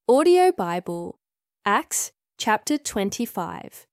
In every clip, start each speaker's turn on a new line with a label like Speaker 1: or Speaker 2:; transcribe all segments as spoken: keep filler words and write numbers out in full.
Speaker 1: Audio Bible, Acts chapter twenty-five.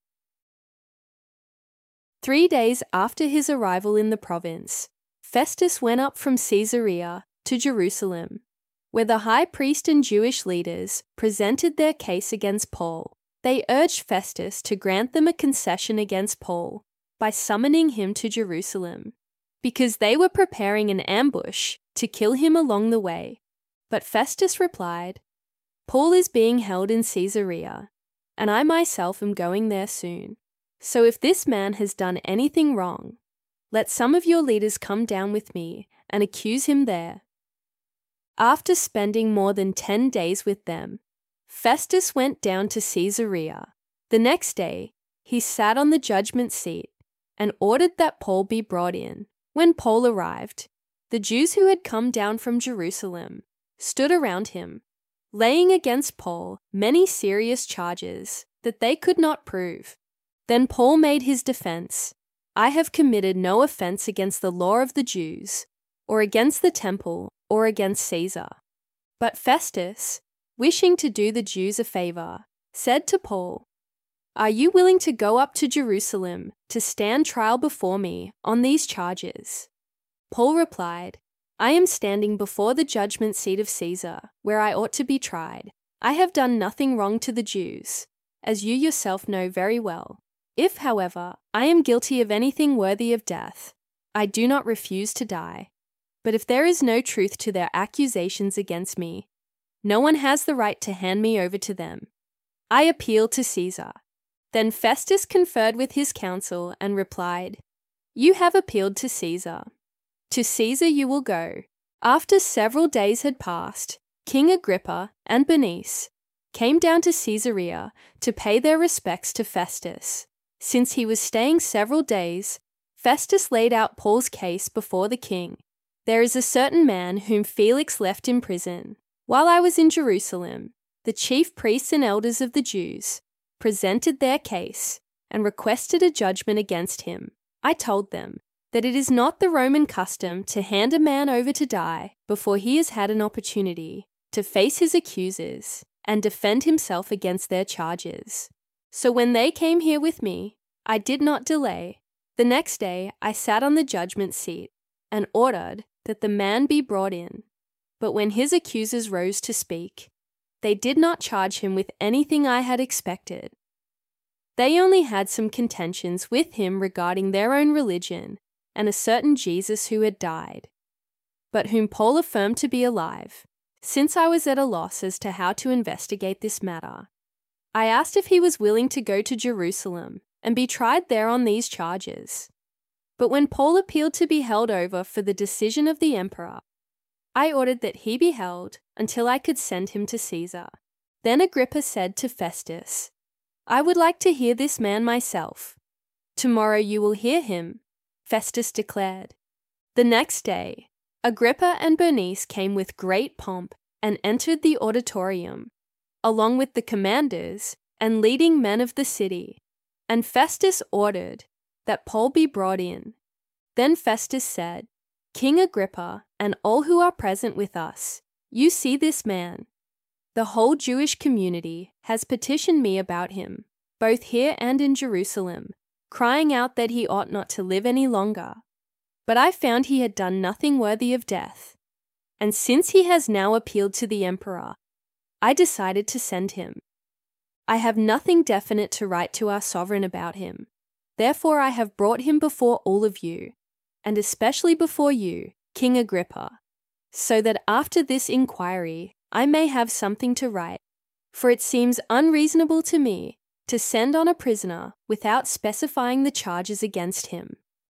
Speaker 1: Three days after his arrival in the province, Festus went up from Caesarea to Jerusalem, where the high priest and Jewish leaders presented their case against Paul. They urged Festus to grant them a concession against Paul by summoning him to Jerusalem, because they were preparing an ambush to kill him along the way. But Festus replied, "Paul is being held in Caesarea, and I myself am going there soon. So if this man has done anything wrong, let some of your leaders come down with me and accuse him there." After spending more than ten days with them, Festus went down to Caesarea. The next day, he sat on the judgment seat and ordered that Paul be brought in. When Paul arrived, the Jews who had come down from Jerusalem stood around him, laying against Paul many serious charges that they could not prove. Then Paul made his defense, "I have committed no offense against the law of the Jews, or against the temple, or against Caesar." But Festus, wishing to do the Jews a favor, said to Paul, "Are you willing to go up to Jerusalem to stand trial before me on these charges?" Paul replied, "I am standing before the judgment seat of Caesar, where I ought to be tried. I have done nothing wrong to the Jews, as you yourself know very well. If, however, I am guilty of anything worthy of death, I do not refuse to die. But if there is no truth to their accusations against me, no one has the right to hand me over to them. I appeal to Caesar." Then Festus conferred with his council and replied, "You have appealed to Caesar. To Caesar you will go." After several days had passed, King Agrippa and Bernice came down to Caesarea to pay their respects to Festus. Since he was staying several days, Festus laid out Paul's case before the king. "There is a certain man whom Felix left in prison. While I was in Jerusalem, the chief priests and elders of the Jews presented their case and requested a judgment against him. I told them that it is not the Roman custom to hand a man over to die before he has had an opportunity to face his accusers and defend himself against their charges. So when they came here with me, I did not delay. The next day I sat on the judgment seat and ordered that the man be brought in. But when his accusers rose to speak, they did not charge him with anything I had expected. They only had some contentions with him regarding their own religion and a certain Jesus who had died, but whom Paul affirmed to be alive. Since I was at a loss as to how to investigate this matter, I asked if he was willing to go to Jerusalem and be tried there on these charges. But when Paul appealed to be held over for the decision of the emperor, I ordered that he be held until I could send him to Caesar." Then Agrippa said to Festus, "I would like to hear this man myself." "Tomorrow you will hear him," Festus declared. The next day, Agrippa and Bernice came with great pomp and entered the auditorium, along with the commanders and leading men of the city, and Festus ordered that Paul be brought in. Then Festus said, "King Agrippa and all who are present with us, you see this man. The whole Jewish community has petitioned me about him, both here and in Jerusalem, crying out that he ought not to live any longer. But I found he had done nothing worthy of death. And since he has now appealed to the emperor, I decided to send him. I have nothing definite to write to our sovereign about him. Therefore I have brought him before all of you, and especially before you, King Agrippa, so that after this inquiry I may have something to write. For it seems unreasonable to me to send on a prisoner without specifying the charges against him."